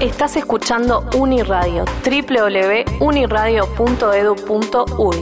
Estás escuchando Uniradio, www.uniradio.edu.uy.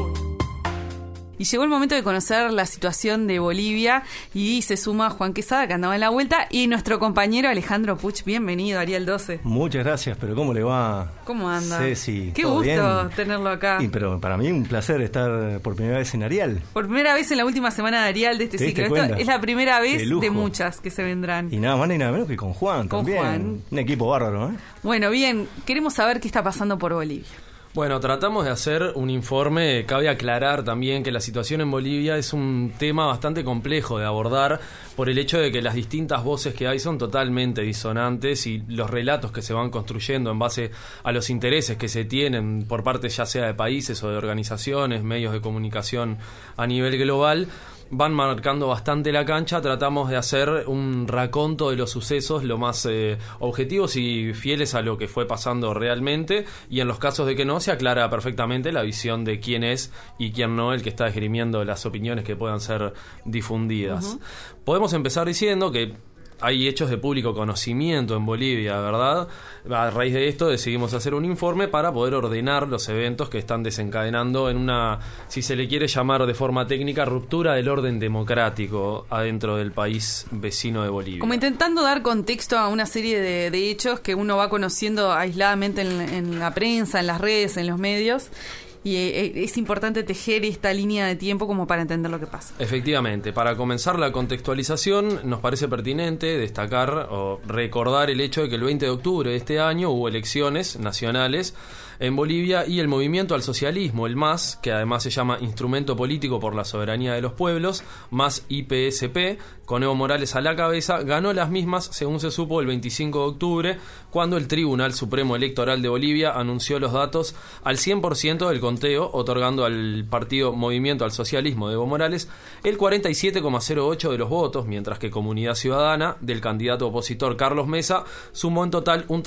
Y llegó el momento de conocer la situación de Bolivia y se suma Juan Quesada, que andaba en la vuelta, y nuestro compañero Alejandro Puch. Bienvenido, Ariel 12. Muchas gracias, pero ¿cómo le va? ¿Cómo anda? Ceci, qué ¿todo gusto bien? tenerlo acá. Pero para mí un placer estar por primera vez en Arial. Por primera vez en la última semana de Arial de este ciclo. Esto es la primera vez de muchas que se vendrán. Y nada más ni nada menos que con Juan también. Juan. Un equipo bárbaro, ¿eh? Bueno, bien, queremos saber qué está pasando por Bolivia. Bueno, tratamos de hacer un informe. Cabe aclarar también que la situación en Bolivia es un tema bastante complejo de abordar por el hecho de que las distintas voces que hay son totalmente disonantes y los relatos que se van construyendo en base a los intereses que se tienen por parte ya sea de países o de organizaciones, medios de comunicación a nivel global, van marcando bastante la cancha. Tratamos de hacer un raconto de los sucesos lo más objetivos y fieles a lo que fue pasando realmente, y en los casos de que no, se aclara perfectamente la visión de quién es y quién no el que está esgrimiendo las opiniones que puedan ser difundidas. Podemos empezar diciendo que hay hechos de público conocimiento en Bolivia, ¿verdad? A raíz de esto decidimos hacer un informe para poder ordenar los eventos que están desencadenando en una, si se le quiere llamar de forma técnica, ruptura del orden democrático adentro del país vecino de Bolivia. Como intentando dar contexto a una serie de hechos que uno va conociendo aisladamente en la prensa, en las redes, en los medios. Y es importante tejer esta línea de tiempo como para entender lo que pasa. Efectivamente, para comenzar la contextualización nos parece pertinente destacar o recordar el hecho de que el 20 de octubre de este año hubo elecciones nacionales en Bolivia y el movimiento al socialismo, el MAS, que además se llama Instrumento Político por la Soberanía de los Pueblos, más IPSP, con Evo Morales a la cabeza, ganó las mismas, según se supo, el 25 de octubre, cuando el Tribunal Supremo Electoral de Bolivia anunció los datos al 100% del conteo, otorgando al partido Movimiento al Socialismo de Evo Morales el 47,08% de los votos, mientras que Comunidad Ciudadana, del candidato opositor Carlos Mesa, sumó en total un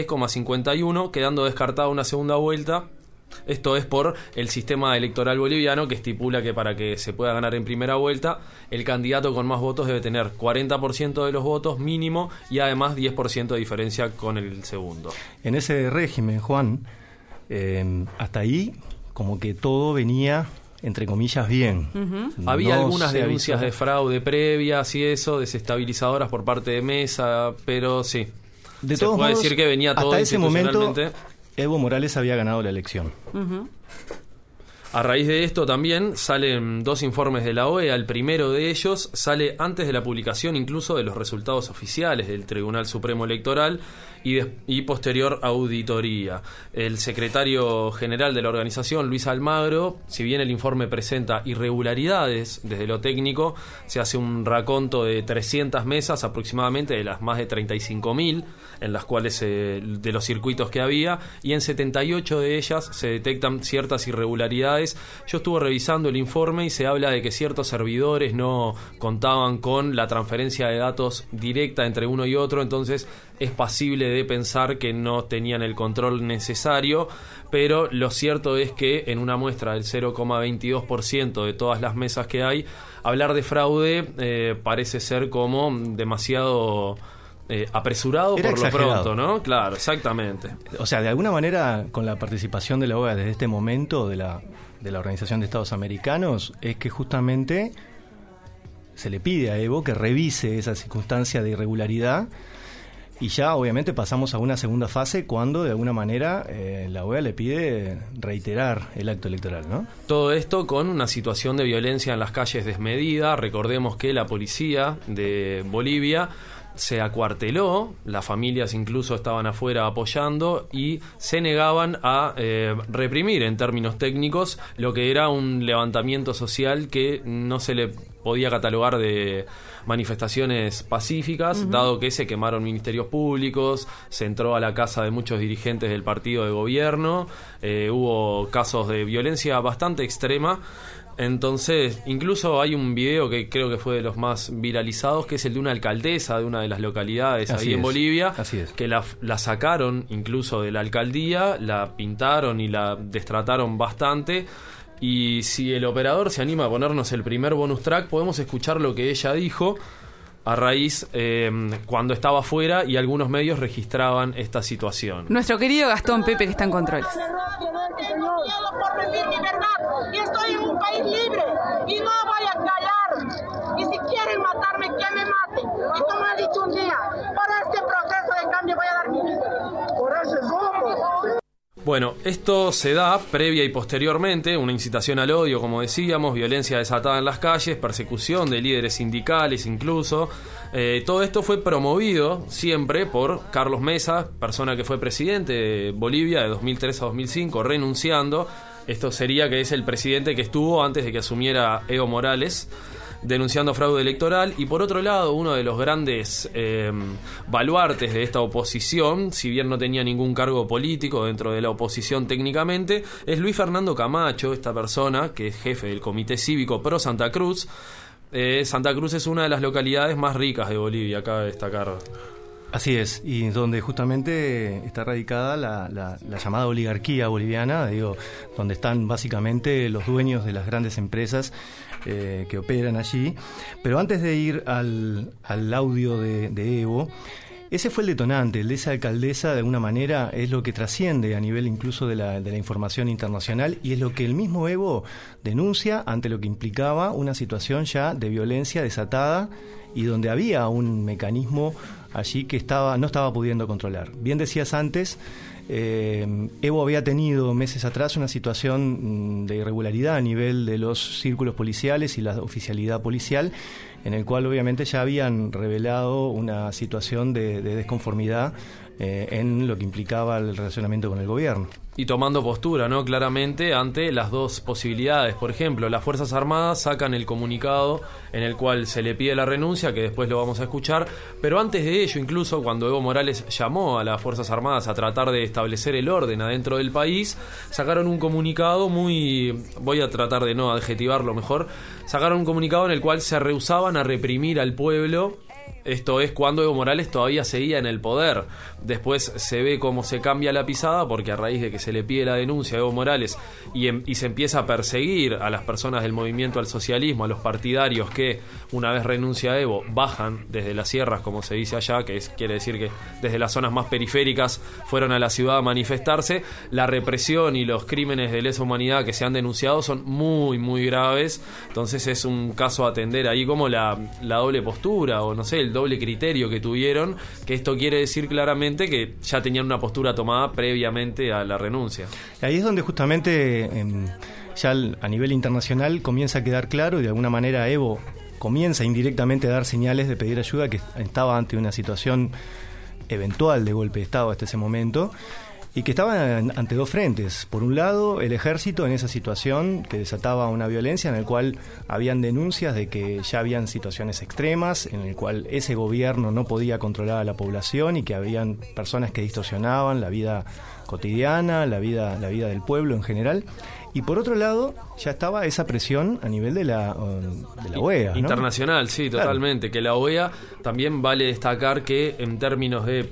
36,51%, quedando descartada una segunda vuelta. Esto es por el sistema electoral boliviano, que estipula que para que se pueda ganar en primera vuelta, el candidato con más votos debe tener 40% de los votos mínimo y además 10% de diferencia con el segundo. En ese régimen, Juan, hasta ahí como que todo venía, entre comillas, bien. Había algunas denuncias de fraude previas y eso, desestabilizadoras por parte de Mesa, pero sí. De se todos puede modos, decir que venía todo hasta ese momento institucionalmente. Evo Morales había ganado la elección. A raíz de esto también salen dos informes de la OEA. El primero de ellos sale antes de la publicación incluso de los resultados oficiales del Tribunal Supremo Electoral y posterior auditoría. El secretario general de la organización, Luis Almagro, si bien el informe presenta irregularidades desde lo técnico, se hace un raconto de 300 mesas aproximadamente, de las más de 35.000 en las cuales de los circuitos que había, y en 78 de ellas se detectan ciertas irregularidades. Yo estuve revisando el informe y se habla de que ciertos servidores no contaban con la transferencia de datos directa entre uno y otro, entonces es pasible de pensar que no tenían el control necesario, pero lo cierto es que en una muestra del 0,22% de todas las mesas que hay, hablar de fraude parece ser como demasiado apresurado. Era por exagerado. Lo pronto, ¿no? Claro, exactamente. O sea, de alguna manera, con la participación de la OEA desde este momento de la Organización de Estados Americanos, es que justamente se le pide a Evo que revise esa circunstancia de irregularidad. Y ya obviamente pasamos a una segunda fase cuando de alguna manera la OEA le pide reiterar el acto electoral, ¿no? Todo esto con una situación de violencia en las calles desmedida. Recordemos que la policía de Bolivia se acuarteló, las familias incluso estaban afuera apoyando y se negaban a reprimir en términos técnicos lo que era un levantamiento social que no se le podía catalogar de manifestaciones pacíficas, dado que se quemaron ministerios públicos, se entró a la casa de muchos dirigentes del partido de gobierno, hubo casos de violencia bastante extrema. Entonces, incluso hay un video que creo que fue de los más viralizados, que es el de una alcaldesa de una de las localidades ahí en Bolivia, que la sacaron incluso de la alcaldía, la pintaron y la destrataron bastante. Y si el operador se anima a ponernos el primer bonus track, podemos escuchar lo que ella dijo a raíz cuando estaba afuera y algunos medios registraban esta situación. Nuestro querido Gastón Pepe, que está en controles. Tengo miedo por decir mi verdad y estoy en un país libre y no voy a callar. Y si quieren matarme, que me maten. Y como he dicho un día, por este proceso de cambio voy a dar mi vida. Por eso somos. Bueno, esto se da previa y posteriormente, una incitación al odio, como decíamos, violencia desatada en las calles, persecución de líderes sindicales incluso. Todo esto fue promovido siempre por Carlos Mesa, persona que fue presidente de Bolivia de 2003 a 2005, renunciando. Esto sería que es el presidente que estuvo antes de que asumiera Evo Morales, denunciando fraude electoral. Y por otro lado, uno de los grandes baluartes de esta oposición, si bien no tenía ningún cargo político dentro de la oposición técnicamente, es Luis Fernando Camacho, esta persona que es jefe del Comité Cívico Pro Santa Cruz. Santa Cruz es una de las localidades más ricas de Bolivia, cabe destacar. Así es, y donde justamente está radicada la llamada oligarquía boliviana, digo, donde están básicamente los dueños de las grandes empresas que operan allí. Pero antes de ir al audio de Evo, ese fue el detonante, el de esa alcaldesa, de alguna manera es lo que trasciende a nivel incluso de la información internacional, y es lo que el mismo Evo denuncia ante lo que implicaba una situación ya de violencia desatada y donde había un mecanismo allí que no estaba pudiendo controlar. Bien decías antes, Evo había tenido meses atrás una situación de irregularidad a nivel de los círculos policiales y la oficialidad policial, en el cual obviamente ya habían revelado una situación de desconformidad en lo que implicaba el relacionamiento con el gobierno. Y tomando postura, ¿no?, claramente ante las dos posibilidades. Por ejemplo, las Fuerzas Armadas sacan el comunicado en el cual se le pide la renuncia, que después lo vamos a escuchar, pero antes de ello, incluso cuando Evo Morales llamó a las Fuerzas Armadas a tratar de establecer el orden adentro del país, sacaron un comunicado voy a tratar de no adjetivarlo mejor, sacaron un comunicado en el cual se rehusaban a reprimir al pueblo. Esto es cuando Evo Morales todavía seguía en el poder. Después se ve cómo se cambia la pisada, porque a raíz de que se le pide la denuncia a Evo Morales y se empieza a perseguir a las personas del movimiento al socialismo, a los partidarios que una vez renuncia a Evo bajan desde las sierras, como se dice allá, quiere decir que desde las zonas más periféricas fueron a la ciudad a manifestarse. La represión y los crímenes de lesa humanidad que se han denunciado son muy, muy graves. Entonces es un caso a atender ahí, como la doble postura, o no sé, el doble criterio que tuvieron, que esto quiere decir claramente que ya tenían una postura tomada previamente a la renuncia. Ahí es donde justamente ya a nivel internacional comienza a quedar claro, y de alguna manera Evo comienza indirectamente a dar señales de pedir ayuda, que estaba ante una situación eventual de golpe de Estado hasta ese momento, y que estaba ante dos frentes. Por un lado, el ejército en esa situación que desataba una violencia en el cual habían denuncias de que ya habían situaciones extremas, en el cual ese gobierno no podía controlar a la población y que habían personas que distorsionaban la vida cotidiana, la vida del pueblo en general. Y por otro lado, ya estaba esa presión a nivel de la OEA, ¿no? Internacional, sí, claro. Totalmente. Que la OEA también vale destacar que en términos de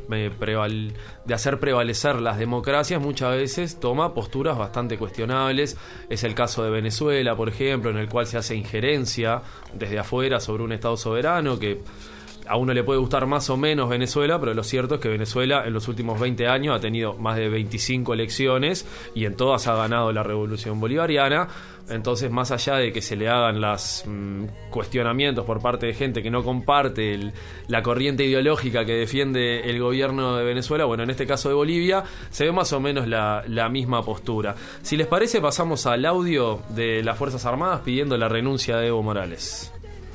hacer prevalecer las democracias, muchas veces toma posturas bastante cuestionables. Es el caso de Venezuela, por ejemplo, en el cual se hace injerencia desde afuera sobre un Estado soberano, que a uno le puede gustar más o menos Venezuela, pero lo cierto es que Venezuela en los últimos 20 años ha tenido más de 25 elecciones y en todas ha ganado la revolución bolivariana. Entonces, más allá de que se le hagan los cuestionamientos por parte de gente que no comparte la corriente ideológica que defiende el gobierno de Venezuela, bueno, en este caso de Bolivia, se ve más o menos la misma postura. Si les parece, pasamos al audio de las Fuerzas Armadas pidiendo la renuncia de Evo Morales.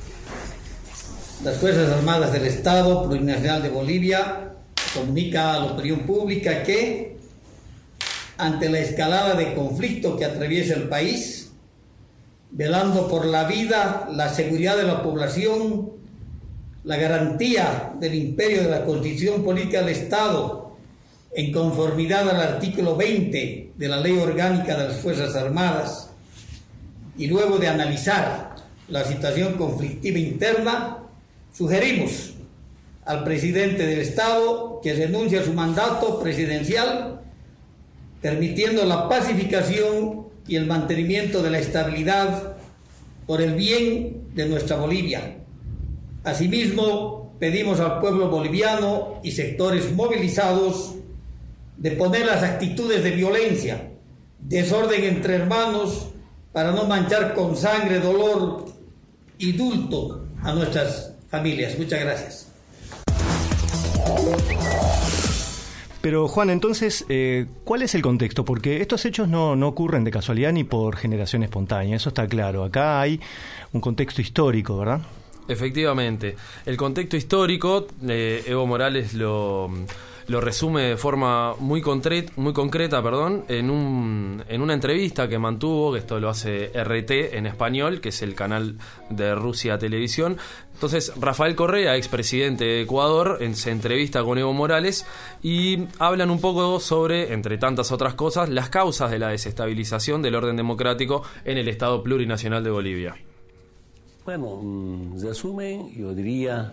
Las Fuerzas Armadas del Estado Plurinacional de Bolivia comunica a la opinión pública que, ante la escalada de conflicto que atraviesa el país, velando por la vida, la seguridad de la población, la garantía del imperio de la Constitución Política del Estado, en conformidad al artículo 20 de la Ley Orgánica de las Fuerzas Armadas, y luego de analizar la situación conflictiva interna, sugerimos al presidente del Estado que renuncie a su mandato presidencial, permitiendo la pacificación y el mantenimiento de la estabilidad por el bien de nuestra Bolivia. Asimismo, pedimos al pueblo boliviano y sectores movilizados de poner las actitudes de violencia, desorden entre hermanos, para no manchar con sangre, dolor y dulto a nuestras familias. Muchas gracias. Pero Juan, entonces, ¿cuál es el contexto? Porque estos hechos no ocurren de casualidad ni por generación espontánea, eso está claro. Acá hay un contexto histórico, ¿verdad? Efectivamente. El contexto histórico, Evo Morales lo resume de forma muy concreta, en una entrevista que mantuvo, que esto lo hace RT en español, que es el canal de Rusia Televisión. Entonces, Rafael Correa, expresidente de Ecuador, se entrevista con Evo Morales y hablan un poco sobre, entre tantas otras cosas, las causas de la desestabilización del orden democrático en el Estado plurinacional de Bolivia. Bueno, en resumen, yo diría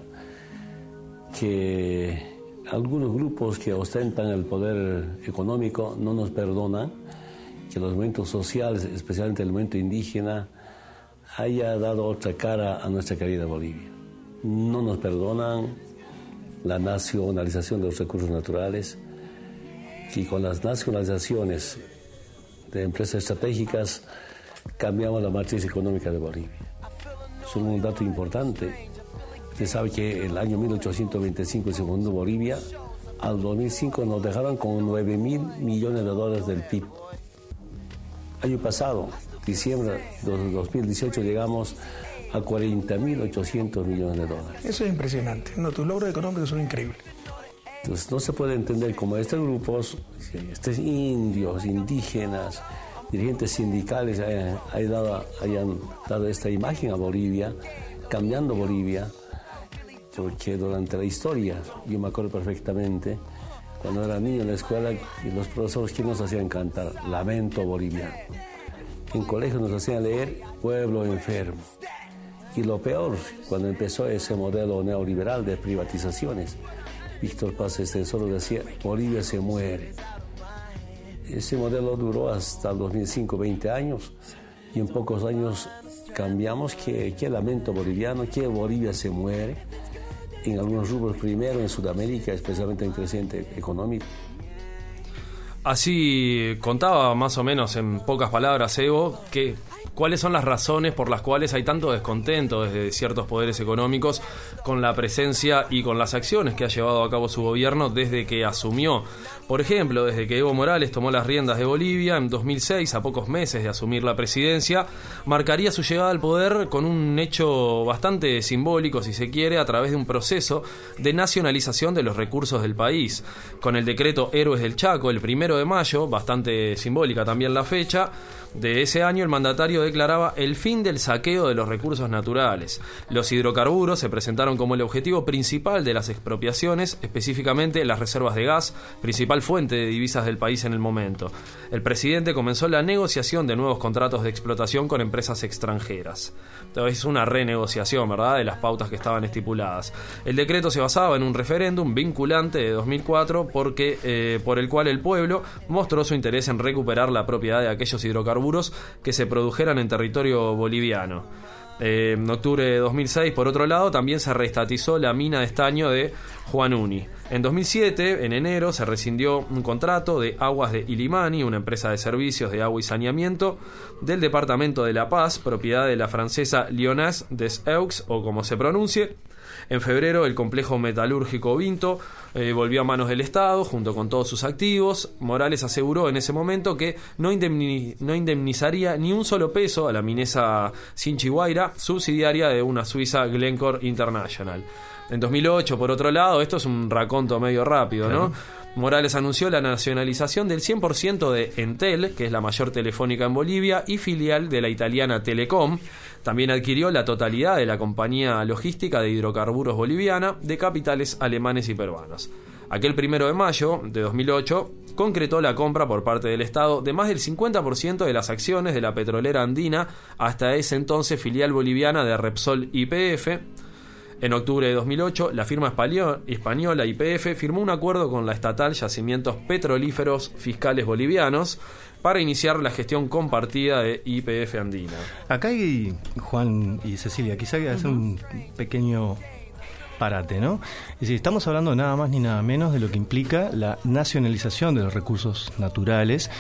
que algunos grupos que ostentan el poder económico no nos perdonan que los movimientos sociales, especialmente el movimiento indígena, haya dado otra cara a nuestra querida Bolivia. No nos perdonan la nacionalización de los recursos naturales, y con las nacionalizaciones de empresas estratégicas cambiamos la matriz económica de Bolivia. Es un dato importante. Usted sabe que el año 1825 se fundó Bolivia. Al 2005 nos dejaron con $9.000 millones del PIB. Año pasado, diciembre de 2018, llegamos a $40.800 millones. Eso es impresionante. No, tus logros económicos son increíbles. Entonces no se puede entender cómo estos grupos, estos indios, indígenas, dirigentes sindicales hayan dado esta imagen a Bolivia, cambiando Bolivia, porque durante la historia, yo me acuerdo perfectamente, cuando era niño en la escuela, y los profesores que nos hacían cantar Lamento Boliviano. En colegio nos hacían leer Pueblo Enfermo. Y lo peor, cuando empezó ese modelo neoliberal de privatizaciones, Víctor Paz Estenssoro decía, Bolivia se muere. Ese modelo duró hasta el 2005, 20 años, y en pocos años cambiamos que lamento boliviano, que Bolivia se muere, en algunos rubros primero, en Sudamérica, especialmente en crecimiento económico. Así contaba más o menos en pocas palabras Evo que cuáles son las razones por las cuales hay tanto descontento desde ciertos poderes económicos con la presencia y con las acciones que ha llevado a cabo su gobierno desde que asumió. Por ejemplo, desde que Evo Morales tomó las riendas de Bolivia en 2006, a pocos meses de asumir la presidencia, marcaría su llegada al poder con un hecho bastante simbólico, si se quiere, a través de un proceso de nacionalización de los recursos del país. Con el decreto Héroes del Chaco, el 1 de mayo, bastante simbólica también la fecha, de ese año el mandatario declaraba el fin del saqueo de los recursos naturales. Los hidrocarburos se presentaron como el objetivo principal de las expropiaciones, específicamente las reservas de gas, principal fuente de divisas del país en el momento. El presidente comenzó la negociación de nuevos contratos de explotación con empresas extranjeras. Es una renegociación, ¿verdad?, de las pautas que estaban estipuladas. El decreto se basaba en un referéndum vinculante de 2004 por el cual el pueblo mostró su interés en recuperar la propiedad de aquellos hidrocarburos que se produjeran en territorio boliviano. En octubre de 2006, por otro lado, también se reestatizó la mina de estaño de Juanuni. En 2007, en enero, se rescindió un contrato de Aguas de Illimani, una empresa de servicios de agua y saneamiento del departamento de La Paz, propiedad de la francesa Lyonnaise des Eaux, o como se pronuncie. En febrero, el complejo metalúrgico Vinto volvió a manos del Estado, junto con todos sus activos. Morales aseguró en ese momento que no indemnizaría ni un solo peso a la minesa Chinchiguayra, subsidiaria de una suiza Glencore International. En 2008, por otro lado, esto es un raconto medio rápido, ¿no? Morales anunció la nacionalización del 100% de Entel, que es la mayor telefónica en Bolivia y filial de la italiana Telecom. También adquirió la totalidad de la compañía logística de hidrocarburos boliviana de capitales alemanes y peruanos. Aquel 1 de mayo de 2008 concretó la compra por parte del Estado de más del 50% de las acciones de la petrolera andina, hasta ese entonces filial boliviana de Repsol YPF. En octubre de 2008, la firma española YPF firmó un acuerdo con la estatal Yacimientos Petrolíferos Fiscales Bolivianos para iniciar la gestión compartida de YPF Andina. Acá hay, Juan y Cecilia, quizá hay que hacer un pequeño disparate, ¿no? Es decir, estamos hablando nada más ni nada menos de lo que implica la nacionalización de los recursos naturales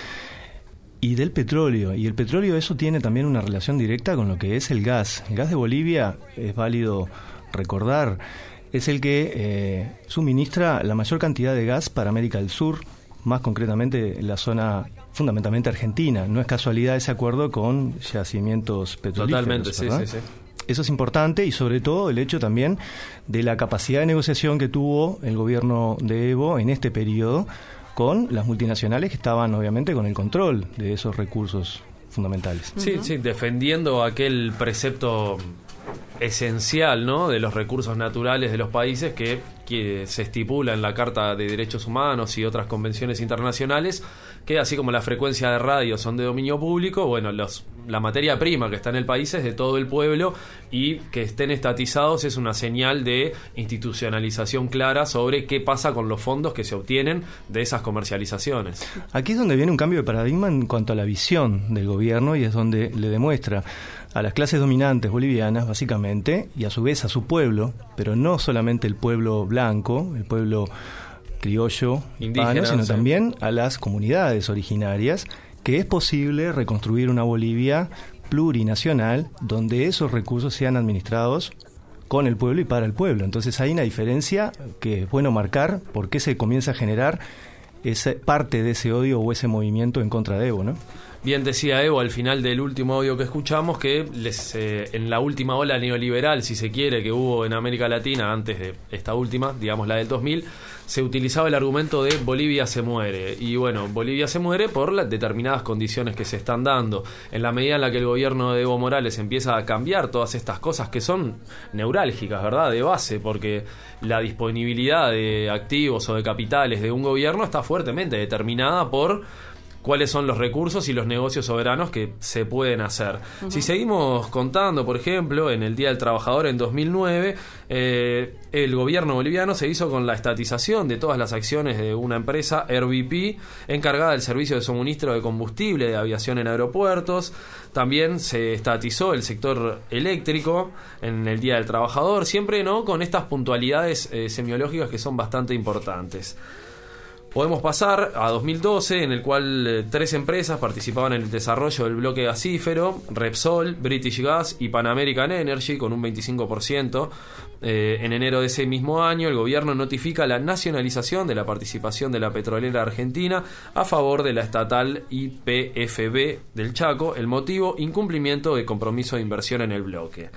y del petróleo. Y el petróleo, eso tiene también una relación directa con lo que es el gas. El gas de Bolivia, es válido recordar, es el que suministra la mayor cantidad de gas para América del Sur, más concretamente en la zona fundamentalmente argentina. No es casualidad ese acuerdo con yacimientos petrolíferos. Totalmente, sí, ¿verdad? sí. Eso es importante, y sobre todo el hecho también de la capacidad de negociación que tuvo el gobierno de Evo en este periodo con las multinacionales que estaban obviamente con el control de esos recursos fundamentales. Sí, sí, defendiendo aquel precepto esencial, ¿no?, de los recursos naturales de los países que se estipula en la Carta de Derechos Humanos y otras convenciones internacionales, que así como la frecuencia de radio son de dominio público, bueno, la materia prima que está en el país es de todo el pueblo, y que estén estatizados es una señal de institucionalización clara sobre qué pasa con los fondos que se obtienen de esas comercializaciones. Aquí es donde viene un cambio de paradigma en cuanto a la visión del gobierno, y es donde le demuestra a las clases dominantes bolivianas, básicamente, y a su vez a su pueblo, pero no solamente el pueblo blanco, el pueblo criollo, hispano, sino también a las comunidades originarias, que es posible reconstruir una Bolivia plurinacional donde esos recursos sean administrados con el pueblo y para el pueblo. Entonces hay una diferencia que es bueno marcar por qué se comienza a generar parte de ese odio o ese movimiento en contra de Evo, ¿no? Bien decía Evo al final del último audio que escuchamos que en la última ola neoliberal, si se quiere, que hubo en América Latina antes de esta última, digamos la del 2000, se utilizaba el argumento de Bolivia se muere. Y bueno, Bolivia se muere por las determinadas condiciones que se están dando. En la medida en la que el gobierno de Evo Morales empieza a cambiar todas estas cosas que son neurálgicas, ¿verdad?, de base, porque la disponibilidad de activos o de capitales de un gobierno está fuertemente determinada por cuáles son los recursos y los negocios soberanos que se pueden hacer. Uh-huh. Si seguimos contando, por ejemplo, en el Día del Trabajador en 2009, el gobierno boliviano se hizo con la estatización de todas las acciones de una empresa, RVP, encargada del servicio de suministro de combustible de aviación en aeropuertos. También se estatizó el sector eléctrico en el Día del Trabajador, siempre no con estas puntualidades semiológicas que son bastante importantes. Podemos pasar a 2012, en el cual 3 empresas participaban en el desarrollo del bloque gasífero: Repsol, British Gas y Pan American Energy, con un 25%. En enero de ese mismo año, el gobierno notifica la nacionalización de la participación de la petrolera argentina a favor de la estatal YPFB del Chaco. El motivo: incumplimiento de compromiso de inversión en el bloque.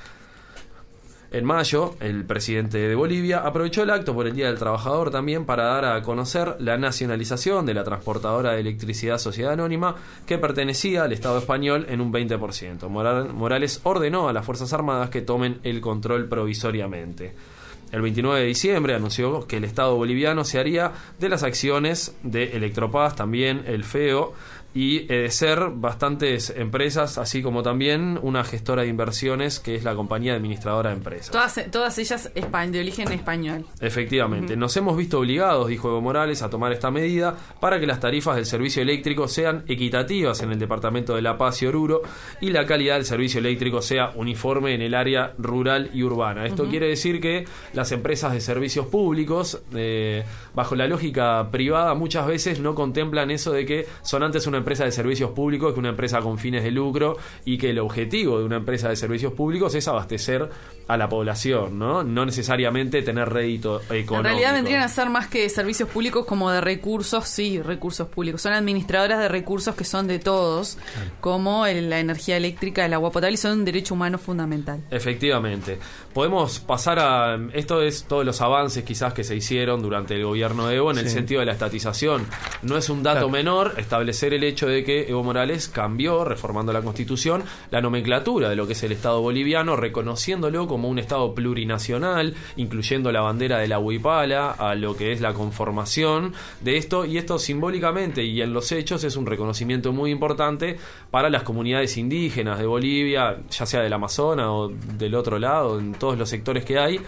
En mayo, el presidente de Bolivia aprovechó el acto por el Día del Trabajador también para dar a conocer la nacionalización de la transportadora de electricidad Sociedad Anónima, que pertenecía al Estado español en un 20%. Morales ordenó a las Fuerzas Armadas que tomen el control provisoriamente. El 29 de diciembre anunció que el Estado boliviano se haría de las acciones de Electropaz, también el FEO, y ser bastantes empresas, así como también una gestora de inversiones que es la compañía administradora de empresas. Todas ellas de origen español. Efectivamente. Nos hemos visto obligados, dijo Evo Morales, a tomar esta medida para que las tarifas del servicio eléctrico sean equitativas en el departamento de La Paz y Oruro, y la calidad del servicio eléctrico sea uniforme en el área rural y urbana. Esto quiere decir que las empresas de servicios públicos, bajo la lógica privada, muchas veces no contemplan eso de que son antes una empresa de servicios públicos que una empresa con fines de lucro, y que el objetivo de una empresa de servicios públicos es abastecer a la población, ¿no? No necesariamente tener rédito económico. En realidad vendrían a ser más que servicios públicos como de recursos, sí, recursos públicos. Son administradoras de recursos que son de todos, como la energía eléctrica, el agua potable, y son un derecho humano fundamental. Efectivamente. Podemos pasar a... Esto es todos los avances quizás que se hicieron durante el gobierno de Evo en el sentido de la estatización. No es un dato menor establecer el hecho de que Evo Morales cambió, reformando la Constitución, la nomenclatura de lo que es el Estado boliviano, reconociéndolo como un Estado plurinacional, incluyendo la bandera de la huipala a lo que es la conformación de esto, y esto simbólicamente y en los hechos es un reconocimiento muy importante para las comunidades indígenas de Bolivia, ya sea del Amazonas o del otro lado, en todos los sectores que hay.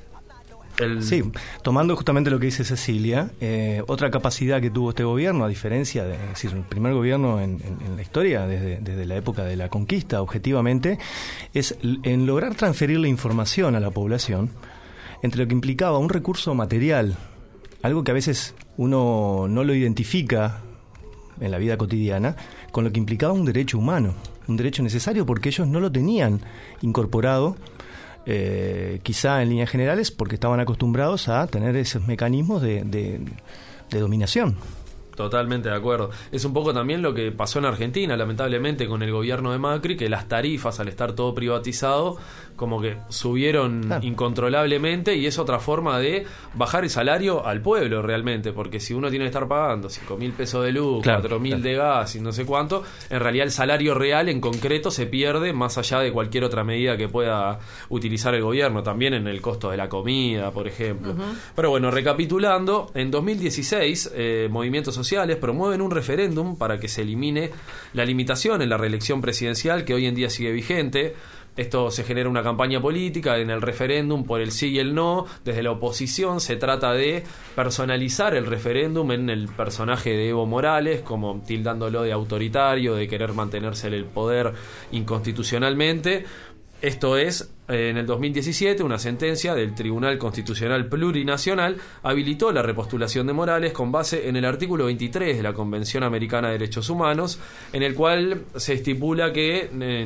Sí, tomando justamente lo que dice Cecilia, otra capacidad que tuvo este gobierno, a diferencia de el primer gobierno en la historia, desde la época de la conquista, objetivamente, es en lograr transferir la información a la población entre lo que implicaba un recurso material, algo que a veces uno no lo identifica en la vida cotidiana, con lo que implicaba un derecho humano, un derecho necesario porque ellos no lo tenían incorporado, quizá en líneas generales porque estaban acostumbrados a tener esos mecanismos de dominación. Totalmente de acuerdo. Es un poco también lo que pasó en Argentina, lamentablemente, con el gobierno de Macri, que las tarifas, al estar todo privatizado, como que subieron incontrolablemente, y es otra forma de bajar el salario al pueblo realmente, porque si uno tiene que estar pagando 5.000 pesos de luz, 4.000 de gas y no sé cuánto, en realidad el salario real en concreto se pierde más allá de cualquier otra medida que pueda utilizar el gobierno, también en el costo de la comida, por ejemplo. Pero bueno, recapitulando, en 2016 movimientos sociales promueven un referéndum para que se elimine la limitación en la reelección presidencial que hoy en día sigue vigente. Esto se genera una campaña política en el referéndum por el sí y el no. Desde la oposición se trata de personalizar el referéndum en el personaje de Evo Morales, como tildándolo de autoritario, de querer mantenerse en el poder inconstitucionalmente. Esto es, en el 2017, una sentencia del Tribunal Constitucional Plurinacional habilitó la repostulación de Morales con base en el artículo 23 de la Convención Americana de Derechos Humanos, en el cual se estipula que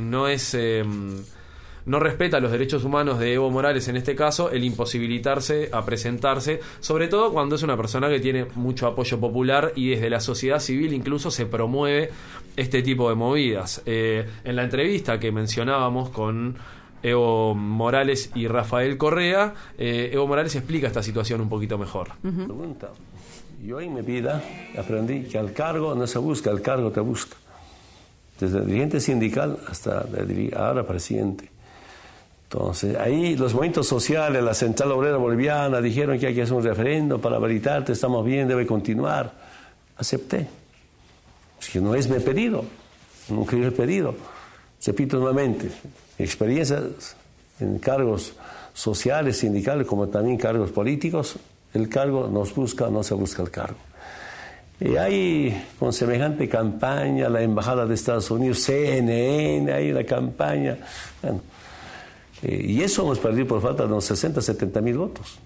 no respeta los derechos humanos de Evo Morales, en este caso, el imposibilitarse a presentarse, sobre todo cuando es una persona que tiene mucho apoyo popular y desde la sociedad civil incluso se promueve este tipo de movidas. En la entrevista que mencionábamos con Evo Morales y Rafael Correa, Evo Morales explica esta situación un poquito mejor. Pregunta. Yo en mi vida aprendí que al cargo no se busca, el cargo te busca. Desde el dirigente sindical hasta ahora presidente. Entonces, ahí los movimientos sociales, la Central Obrera Boliviana, dijeron que hay que hacer un referendo para habilitarte, estamos bien, debe continuar. Acepté. Es que no es mi pedido, nunca yo he pedido. Repito nuevamente, experiencias en cargos sociales, sindicales, como también cargos políticos, el cargo nos busca, no se busca el cargo. Y hay, con semejante campaña, la Embajada de Estados Unidos, CNN, hay una campaña, bueno, y eso hemos perdido por falta de unos 60, 70 mil votos.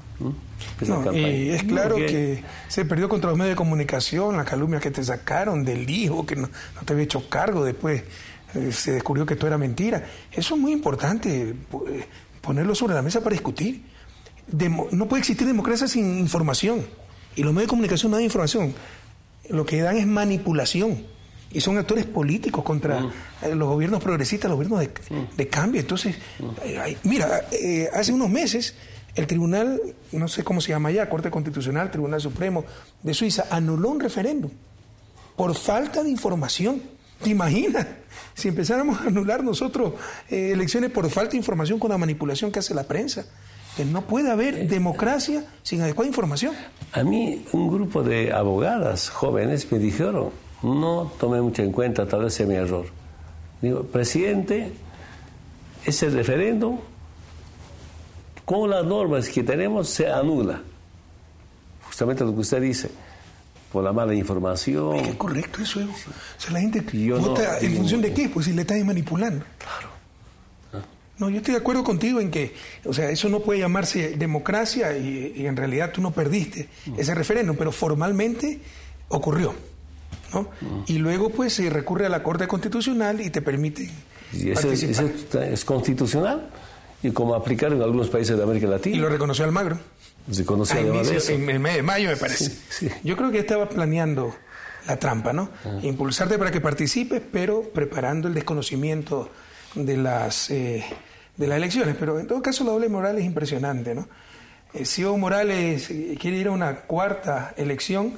Y es claro que se perdió contra los medios de comunicación, las calumnias que te sacaron del hijo, que no te había hecho cargo, después se descubrió que esto era mentira. Eso es muy importante, ponerlo sobre la mesa para discutir. No puede existir democracia sin información, y los medios de comunicación no dan información, lo que dan es manipulación. Y son actores políticos contra los gobiernos progresistas, los gobiernos de cambio. Entonces, hace unos meses el tribunal, no sé cómo se llama ya, Corte Constitucional, Tribunal Supremo de Suiza, anuló un referéndum por falta de información. ¿Te imaginas? Si empezáramos a anular nosotros elecciones por falta de información con la manipulación que hace la prensa. Que no puede haber democracia sin adecuada información. A mí un grupo de abogadas jóvenes me dijeron, no tomé mucho en cuenta, tal vez sea mi error. Digo, presidente, ese referéndum, con las normas que tenemos, se anula. Justamente lo que usted dice, por la mala información. Es correcto eso. O sea, la gente vota en función de qué, pues si le están manipulando. Claro. No, yo estoy de acuerdo contigo en que, o sea, eso no puede llamarse democracia y en realidad tú no perdiste ese referéndum, pero formalmente ocurrió, ¿no? Y luego pues se recurre a la Corte Constitucional y te permite participar. Es constitucional y como aplicar en algunos países de América Latina. Y lo reconoció Almagro. Reconoció en el mes de mayo, me parece. Sí. Yo creo que estaba planeando la trampa, ¿no? Impulsarte para que participes, pero preparando el desconocimiento de las elecciones. Pero en todo caso la doble moral es impresionante, ¿no? Si Evo Morales quiere ir a una cuarta elección.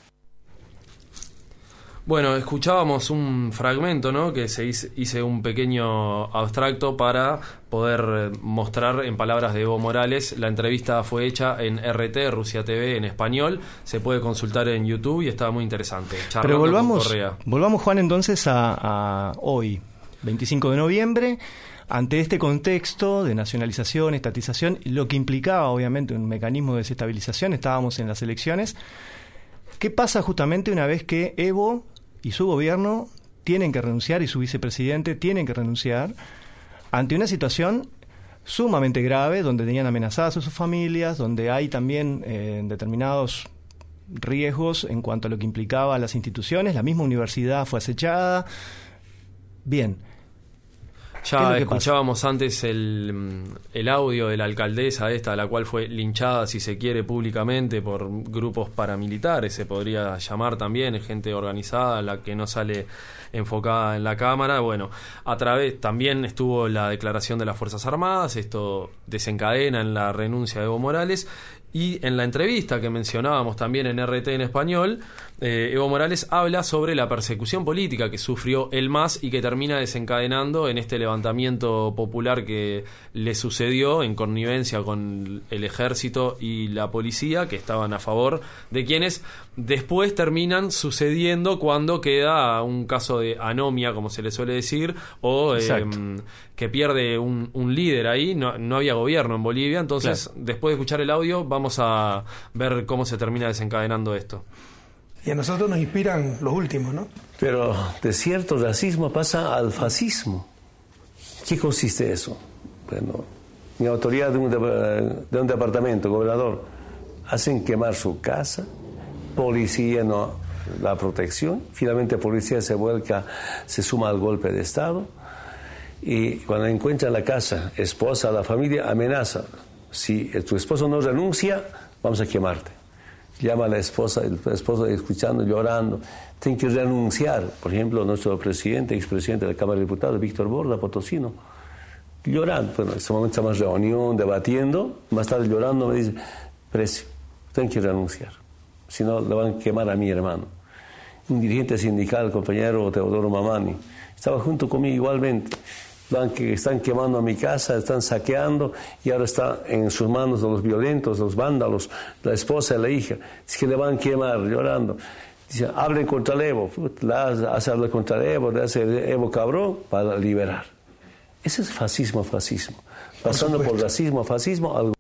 Bueno, escuchábamos un fragmento, ¿no? Que hice un pequeño abstracto para poder mostrar en palabras de Evo Morales. La entrevista fue hecha en RT, Rusia TV, en español. Se puede consultar en YouTube y estaba muy interesante. Pero volvamos, Juan, entonces a hoy, 25 de noviembre, ante este contexto de nacionalización, estatización, lo que implicaba obviamente un mecanismo de desestabilización, estábamos en las elecciones. ¿Qué pasa justamente una vez que Evo y su gobierno tienen que renunciar y su vicepresidente tienen que renunciar ante una situación sumamente grave, donde tenían amenazadas a sus familias, donde hay también determinados riesgos en cuanto a lo que implicaba a las instituciones. La misma universidad fue acechada. Bien. Ya escuchábamos antes el audio de la alcaldesa esta, la cual fue linchada, si se quiere, públicamente por grupos paramilitares, se podría llamar también, gente organizada, la que no sale enfocada en la cámara. Bueno, también estuvo la declaración de las Fuerzas Armadas, esto desencadena en la renuncia de Evo Morales. Y en la entrevista que mencionábamos también en RT en español, Evo Morales habla sobre la persecución política que sufrió el MAS y que termina desencadenando en este levantamiento popular que le sucedió en connivencia con el ejército y la policía, que estaban a favor de quienes después terminan sucediendo cuando queda un caso de anomia, como se le suele decir, o que pierde un líder ahí. No había gobierno en Bolivia, entonces después de escuchar el audio vamos a ver cómo se termina desencadenando esto. Y a nosotros nos inspiran los últimos, ¿no? Pero de cierto racismo pasa al fascismo. ¿Qué consiste eso? Bueno, mi autoridad de un departamento, gobernador, hacen quemar su casa, policía no da protección, finalmente policía se suma al golpe de Estado, y cuando encuentran la casa, esposa, la familia, amenaza: si tu esposo no renuncia, vamos a quemarte. Llama a la esposa, el esposo escuchando, llorando, tiene que renunciar. Por ejemplo, nuestro expresidente de la Cámara de Diputados, Víctor Borda, potosino, llorando. Bueno, en ese momento estamos en reunión, debatiendo, más tarde llorando me dice: Precio, tienen que renunciar, si no le van a quemar a mi hermano. Un dirigente sindical, el compañero Teodoro Mamani, estaba junto conmigo igualmente. Que están quemando a mi casa, están saqueando, y ahora está en sus manos de los violentos, los vándalos, la esposa y la hija. Es que le van a quemar, llorando. Dice: hablen contra el Evo. Hace hablar contra el Evo, le hace Evo cabrón para liberar. Ese es fascismo. Pasando por racismo, fascismo, algo.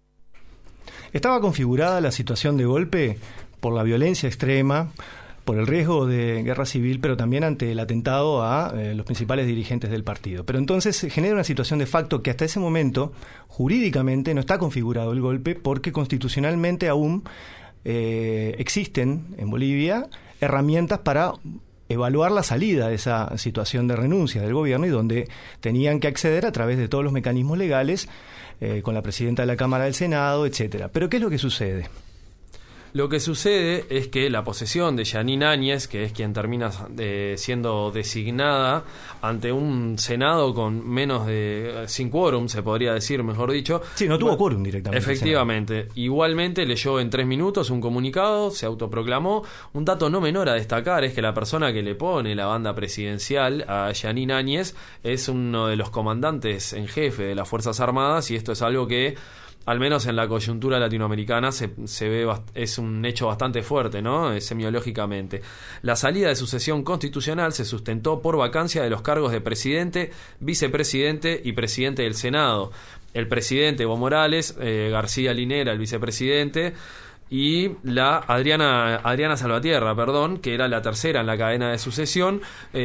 Estaba configurada la situación de golpe por la violencia extrema, por el riesgo de guerra civil, pero también ante el atentado a los principales dirigentes del partido. Pero entonces se genera una situación de facto que hasta ese momento, jurídicamente, no está configurado el golpe, porque constitucionalmente aún existen en Bolivia herramientas para evaluar la salida de esa situación de renuncia del gobierno, y donde tenían que acceder a través de todos los mecanismos legales, con la presidenta de la Cámara del Senado, etcétera. Pero ¿qué es lo que sucede? Lo que sucede es que la posesión de Jeanine Áñez, que es quien termina siendo designada ante un Senado con menos de sin quórum, se podría decir, mejor dicho. Sí, no tuvo quórum directamente. Efectivamente. Igualmente leyó en 3 minutos un comunicado, se autoproclamó. Un dato no menor a destacar es que la persona que le pone la banda presidencial a Jeanine Áñez es uno de los comandantes en jefe de las Fuerzas Armadas, y esto es algo que, al menos en la coyuntura latinoamericana, se ve, es un hecho bastante fuerte, ¿no? Semiológicamente. La salida de sucesión constitucional se sustentó por vacancia de los cargos de presidente, vicepresidente y presidente del Senado. El presidente Evo Morales, García Linera, el vicepresidente, y la Adriana Salvatierra, que era la tercera en la cadena de sucesión.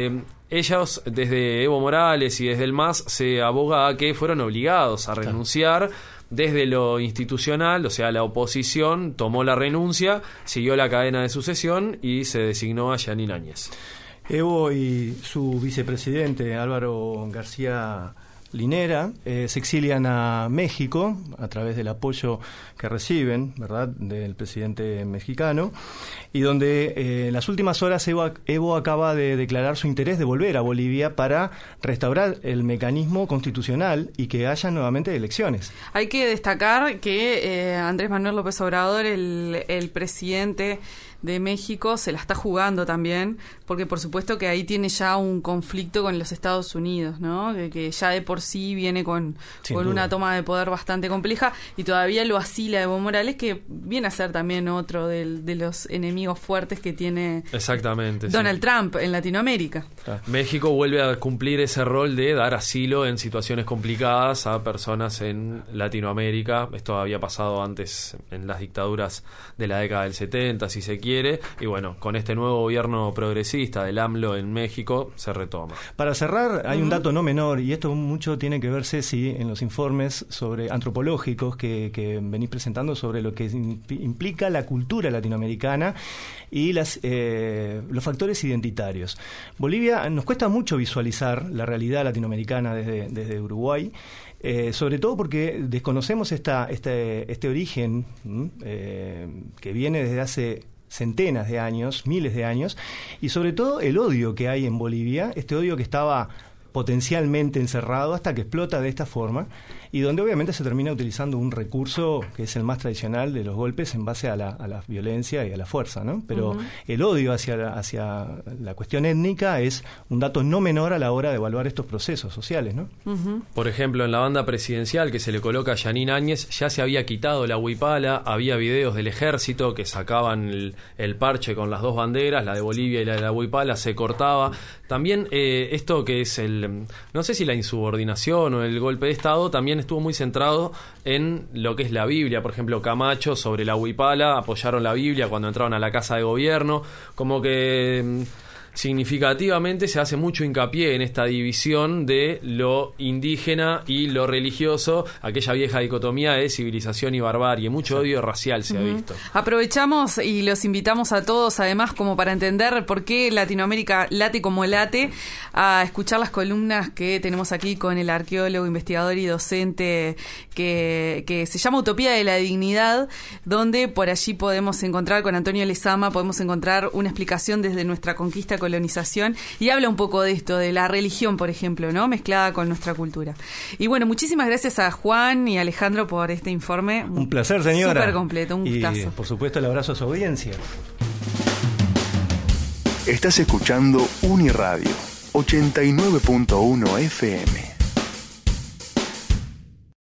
Ellos, desde Evo Morales y desde el MAS, se aboga a que fueron obligados a renunciar. Desde lo institucional, o sea, la oposición tomó la renuncia, siguió la cadena de sucesión y se designó a Jeanine Áñez. Evo y su vicepresidente Álvaro García Linera se exilian a México a través del apoyo que reciben, ¿verdad?, del presidente mexicano, y donde en las últimas horas Evo acaba de declarar su interés de volver a Bolivia para restaurar el mecanismo constitucional y que haya nuevamente elecciones. Hay que destacar que Andrés Manuel López Obrador, el presidente de México, se la está jugando también, porque por supuesto que ahí tiene ya un conflicto con los Estados Unidos, ¿no? Que ya de por sí viene con una toma de poder bastante compleja, y todavía lo asila Evo Morales, que viene a ser también otro de los enemigos fuertes que tiene Donald Trump en Latinoamérica. México vuelve a cumplir ese rol de dar asilo en situaciones complicadas a personas en Latinoamérica. Esto había pasado antes en las dictaduras de la década del 70, si se quiere. quiere, y bueno, con este nuevo gobierno progresista del AMLO en México se retoma. Para cerrar, hay un dato no menor, y esto mucho tiene que ver, Ceci, en los informes sobre antropológicos que venís presentando sobre lo que implica la cultura latinoamericana y los factores identitarios. Bolivia, nos cuesta mucho visualizar la realidad latinoamericana desde Uruguay, sobre todo porque desconocemos este origen que viene desde hace centenas de años, miles de años, y sobre todo el odio que hay en Bolivia, este odio que estaba potencialmente encerrado hasta que explota de esta forma, y donde obviamente se termina utilizando un recurso que es el más tradicional de los golpes en base a la violencia y a la fuerza, ¿no? Pero el odio hacia la cuestión étnica es un dato no menor a la hora de evaluar estos procesos sociales, ¿no? Por ejemplo, en la banda presidencial que se le coloca a Yanine Áñez ya se había quitado la huipala, había videos del ejército que sacaban el parche con las dos banderas, la de Bolivia y la de la huipala, se cortaba. También esto que es no sé si la insubordinación o el golpe de Estado, también estuvo muy centrado en lo que es la Biblia. Por ejemplo, Camacho sobre la huipala, apoyaron la Biblia cuando entraron a la Casa de Gobierno, como que significativamente se hace mucho hincapié en esta división de lo indígena y lo religioso, aquella vieja dicotomía de civilización y barbarie. Mucho odio racial se ha visto. Aprovechamos y los invitamos a todos, además, como para entender por qué Latinoamérica late como late, a escuchar las columnas que tenemos aquí con el arqueólogo, investigador y docente que se llama Utopía de la Dignidad, donde por allí podemos encontrar, con Antonio Lezama, podemos encontrar una explicación desde nuestra conquista, colonización, y habla un poco de esto, de la religión, por ejemplo, ¿no? Mezclada con nuestra cultura. Y bueno, muchísimas gracias a Juan y Alejandro por este informe. Un placer, señora. Súper completo, un gustazo. Y, por supuesto, el abrazo a su audiencia. Estás escuchando Uniradio 89.1 FM.